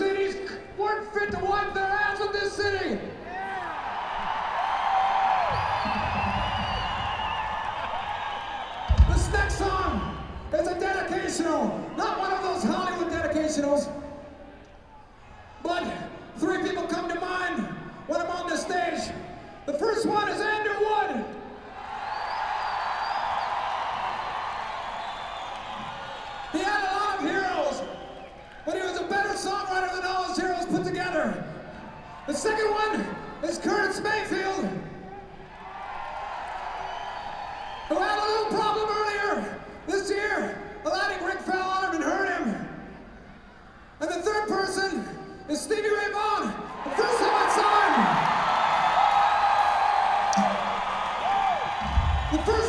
cities weren't fit to wipe their ass with this city. This next song is a dedicational, not one of those Hollywood dedicationals, but three people come to mind when I'm on this stage. The first one is Andrew Wood. He had a lot of heroes, but he was a better songwriter than all his heroes put together. The second one is Curtis Mayfield, who had a little problem earlier this year. A lightning rig fell on him and hurt him. And the third person is Stevie Ray Vaughan. The first time I saw him, the first